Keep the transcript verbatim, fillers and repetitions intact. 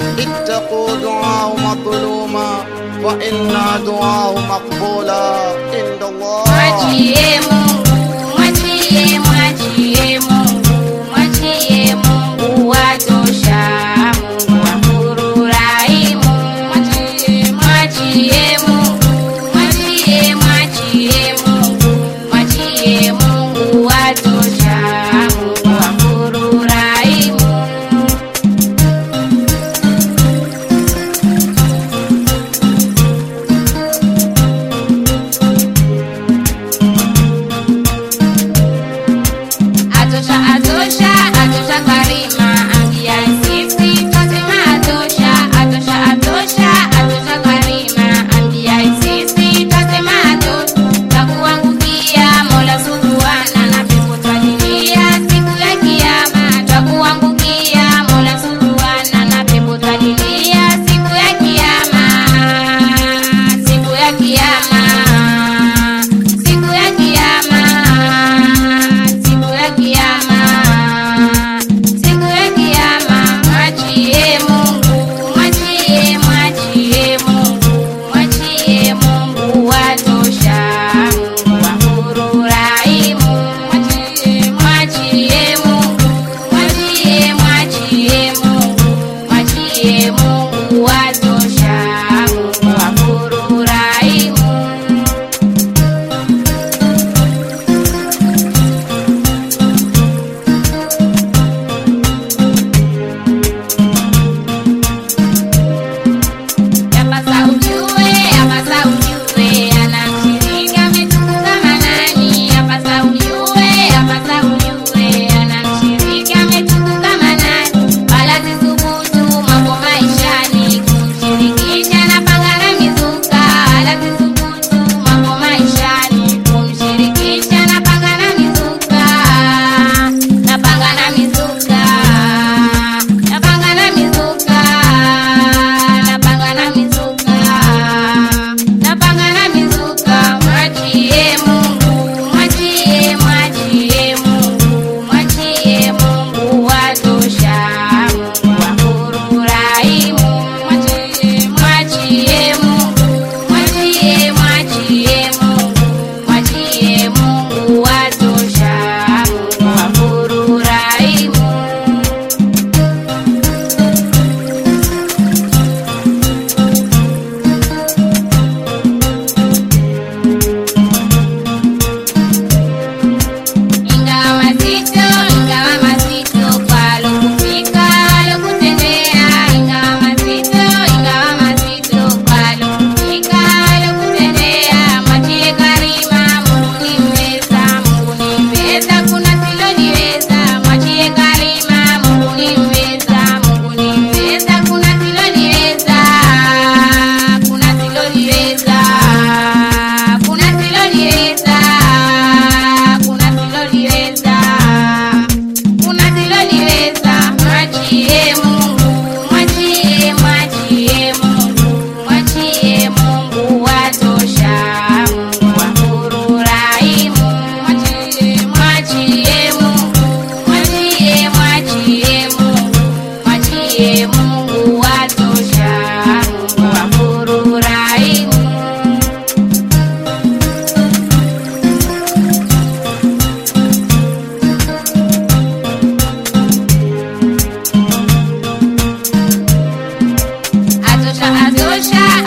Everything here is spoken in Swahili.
اتقوا دعاء مظلوما فإن دعاء مقبولا عند الله. Mwachie Mungu, mwachie, mwachie Mungu, mwachie Mungu watosha, Mungu amuru rahimu. Mwachie, mwachie Mungu, mwachie, mwachie Mungu, mwachie Mungu watosha, Mungu amuru rahimu. Atosha, atosha, atosha Karima, ambia sisi twasema atosha. Atosha, atosha, atosha Karima, ambia sisi twasema atosha. Twakuangukia Mola Subhana na pepo twalilia siku ya Kiyama. Twakuangukia Mola Subhana na pepo twalilia siku ya Kiyama. Siku ya Kiyama, siku ya Kiyama, siku ya Kiyama, siku ya Kiyama. Mwachie Mungu, mwachie, mwachie Mungu, mwachie Mungu watosha, Mungu amuru rahimu. Mwachie, mwachie Mungu, mwachie, mwachie Mungu, mwachie Mungu watosha, Mungu amuru rahimu. Yapasa ujue, yapasa ujue, anamshirika ametukuka manani. Yapasa ujue, yapasa ujue, anamshirika ametukuka manani. Wala sisubutu mambo maishani, kumshirikisha na panga na mizuka. Wala sisubutu mambo maishani, kumshirikisha na panga na mizuka. Na panga na mizuka, na panga na mizuka, na panga na mizuka, na panga na mizuka. Mwachie Mungu, mwachie, mwachie Mungu, mwachie Mungu watosha, Mungu amuru rahimu. Mwachie, mwachie Mungu, mwachie, mwachie Mungu, mwachie Mungu watosha, Mungu amuru rahimu. Ingawa mazito, ingawa mazito kwa alokufika, alokutendea. Ingawa mazito, ingawa mazito kwa alokufika, alokutendea. Mwachie Karima, Mungu ni mweza, Mungu ni mweza, kuna siloliweza. Mwachie Karima, Mungu ni mweza, Mungu ni mweza, kuna siloliweza. Kuna siloliweza, kuna siloliweza, kuna siloliweza, kuna siloliweza. Mwachie Mungu, mwachie, mwachie Mungu, mwachie Mungu watosha, Mungu amuru rahimu. Mwachie, mwachie Mungu, mwachie, mwachie Mungu, mwachie Mungu watosha, Mungu amuru rahimu. Atosha, atosha,